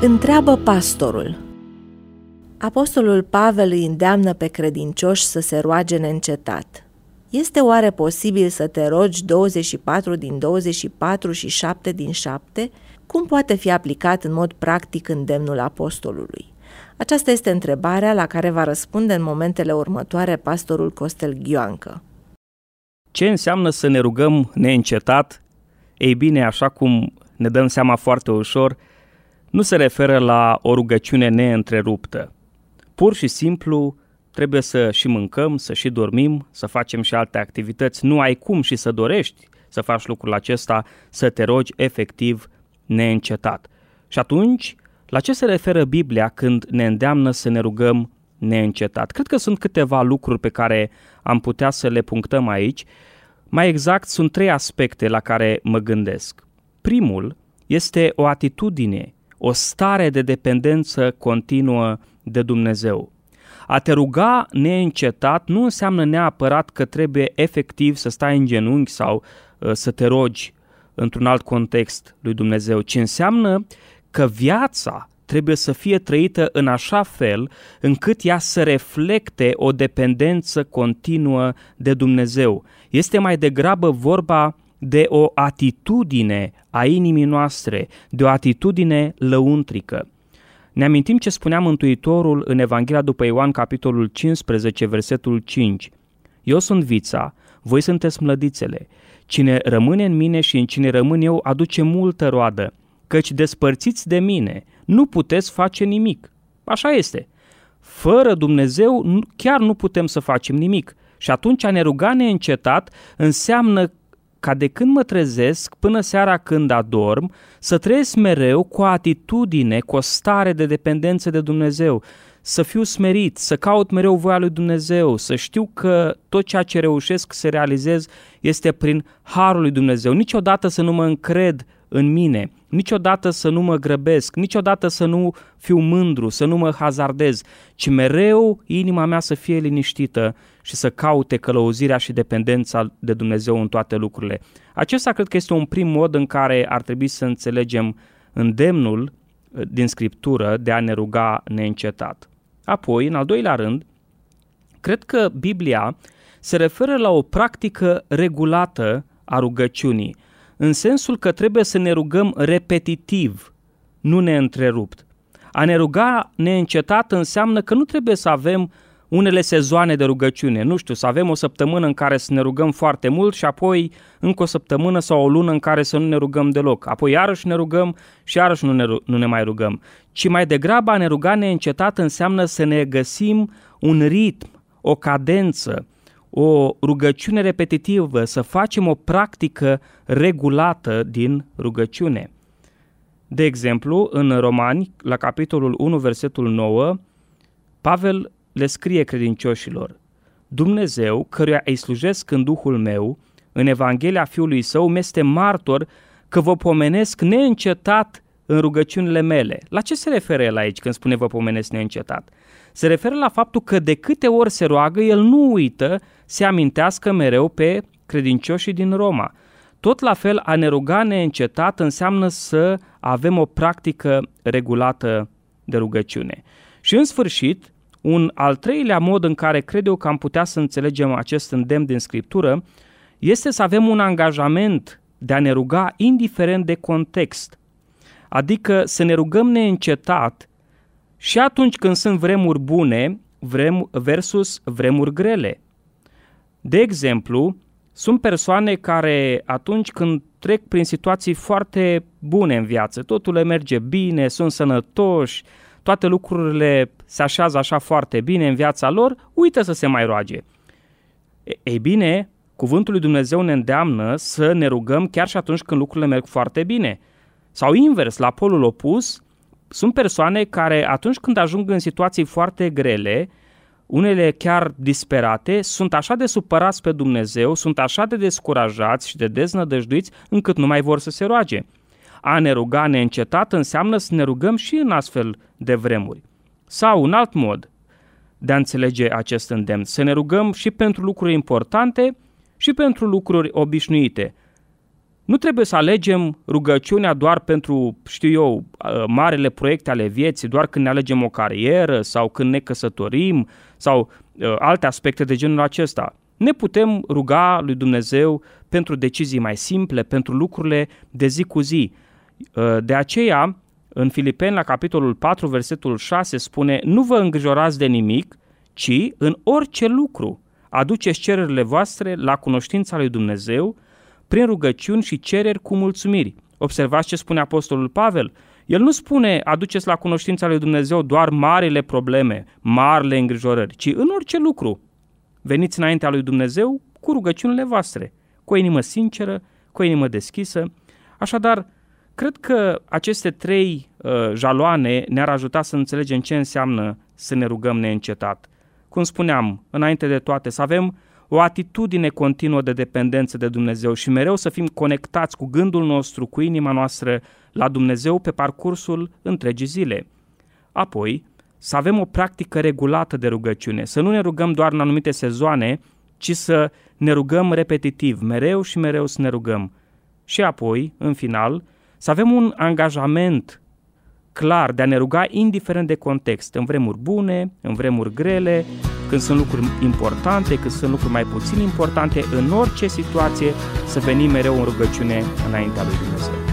Întreabă pastorul. Apostolul Pavel îi îndeamnă pe credincioși să se roage neîncetat. Este oare posibil să te rogi 24 din 24 și 7 din 7? Cum poate fi aplicat în mod practic îndemnul apostolului? Aceasta este întrebarea la care va răspunde în momentele următoare pastorul Costel Ghioancă. Ce înseamnă să ne rugăm neîncetat? Ei bine, așa cum ne dăm seama foarte ușor, nu se referă la o rugăciune neîntreruptă. Pur și simplu trebuie să și mâncăm, să și dormim, să facem și alte activități. Nu ai cum și să dorești să faci lucrul acesta, să te rogi efectiv neîncetat. Și atunci, la ce se referă Biblia când ne îndeamnă să ne rugăm neîncetat? Cred că sunt câteva lucruri pe care am putea să le punctăm aici. Mai exact, sunt 3 aspecte la care mă gândesc. Primul este o atitudine, o stare de dependență continuă de Dumnezeu. A te ruga neîncetat nu înseamnă neapărat că trebuie efectiv să stai în genunchi sau să te rogi într-un alt context lui Dumnezeu, ci înseamnă că viața trebuie să fie trăită în așa fel încât ea să reflecte o dependență continuă de Dumnezeu. Este mai degrabă vorba de o atitudine a inimii noastre, de o atitudine lăuntrică. Ne amintim ce spunea Mântuitorul în Evanghelia după Ioan, capitolul 15, versetul 5. Eu sunt vița, voi sunteți mlădițele. Cine rămâne în mine și în cine rămân eu aduce multă roadă, căci despărțiți de mine nu puteți face nimic. Așa este. Fără Dumnezeu chiar nu putem să facem nimic. Și atunci a ne ruga neîncetat înseamnă ca de când mă trezesc până seara când adorm, să trăiesc mereu cu o atitudine, cu o stare de dependență de Dumnezeu, să fiu smerit, să caut mereu voia lui Dumnezeu, să știu că tot ceea ce reușesc să realizez este prin harul lui Dumnezeu. Niciodată să nu mă încred în mine, niciodată să nu mă grăbesc, niciodată să nu fiu mândru, să nu mă hazardez, ci mereu inima mea să fie liniștită și să caute călăuzirea și dependența de Dumnezeu în toate lucrurile. Acesta cred că este un prim mod în care ar trebui să înțelegem îndemnul din Scriptură de a ne ruga neîncetat. Apoi, în al doilea rând, cred că Biblia se referă la o practică regulată a rugăciunii, în sensul că trebuie să ne rugăm repetitiv, nu neîntrerupt. A ne ruga neîncetat înseamnă că nu trebuie să avem unele sezoane de rugăciune, nu știu, să avem o săptămână în care să ne rugăm foarte mult și apoi încă o săptămână sau o lună în care să nu ne rugăm deloc. Apoi iarăși ne rugăm și iarăși nu ne mai rugăm. Ci mai degrabă a ne ruga neîncetat înseamnă să ne găsim un ritm, o cadență, o rugăciune repetitivă, să facem o practică regulată din rugăciune. De exemplu, în Romani, la capitolul 1, versetul 9, Pavel le scrie credincioșilor: Dumnezeu, căruia îi slujesc în Duhul meu, în Evanghelia Fiului Său, mi-este martor că vă pomenesc neîncetat în rugăciunile mele. La ce se referă el aici când spune vă pomenesc neîncetat? Se referă la faptul că de câte ori se roagă, el nu uită să amintească mereu pe credincioșii din Roma. Tot la fel, a ne ruga neîncetat înseamnă să avem o practică regulată de rugăciune. Și în sfârșit, un al treilea mod în care cred eu că am putea să înțelegem acest îndemn din Scriptură este să avem un angajament de a ne ruga indiferent de context. Adică să ne rugăm neîncetat și atunci când sunt vremuri bune versus vremuri grele. De exemplu, sunt persoane care atunci când trec prin situații foarte bune în viață, totul le merge bine, sunt sănătoși, toate lucrurile se așează așa foarte bine în viața lor, uită să se mai roage. Ei bine, cuvântul lui Dumnezeu ne îndeamnă să ne rugăm chiar și atunci când lucrurile merg foarte bine. Sau invers, la polul opus, sunt persoane care atunci când ajung în situații foarte grele, unele chiar disperate, sunt așa de supărați pe Dumnezeu, sunt așa de descurajați și de deznădăjduiți încât nu mai vor să se roage. A ne ruga neîncetat înseamnă să ne rugăm și în astfel de vremuri. Sau un alt mod de a înțelege acest îndemn, să ne rugăm și pentru lucruri importante și pentru lucruri obișnuite. Nu trebuie să alegem rugăciunea doar pentru, marele proiecte ale vieții, doar când ne alegem o carieră sau când ne căsătorim sau alte aspecte de genul acesta. Ne putem ruga lui Dumnezeu pentru decizii mai simple, pentru lucrurile de zi cu zi. De aceea, în Filipeni, la capitolul 4, versetul 6, spune: nu vă îngrijorați de nimic, ci în orice lucru aduceți cererile voastre la cunoștința lui Dumnezeu prin rugăciuni și cereri cu mulțumiri. Observați ce spune apostolul Pavel. El nu spune aduceți la cunoștința lui Dumnezeu doar marile probleme, marile îngrijorări, ci în orice lucru. Veniți înaintea lui Dumnezeu cu rugăciunile voastre, cu o inimă sinceră, cu o inimă deschisă. Așadar, cred că aceste 3 jaloane ne-ar ajuta să înțelegem ce înseamnă să ne rugăm neîncetat. Cum spuneam, înainte de toate, să avem o atitudine continuă de dependență de Dumnezeu și mereu să fim conectați cu gândul nostru, cu inima noastră la Dumnezeu pe parcursul întregii zile. Apoi, să avem o practică regulată de rugăciune, să nu ne rugăm doar în anumite sezoane, ci să ne rugăm repetitiv, mereu și mereu să ne rugăm. Și apoi, în final, să avem un angajament clar de a ne ruga indiferent de context, în vremuri bune, în vremuri grele, când sunt lucruri importante, când sunt lucruri mai puțin importante, în orice situație să venim mereu în rugăciune înaintea lui Dumnezeu.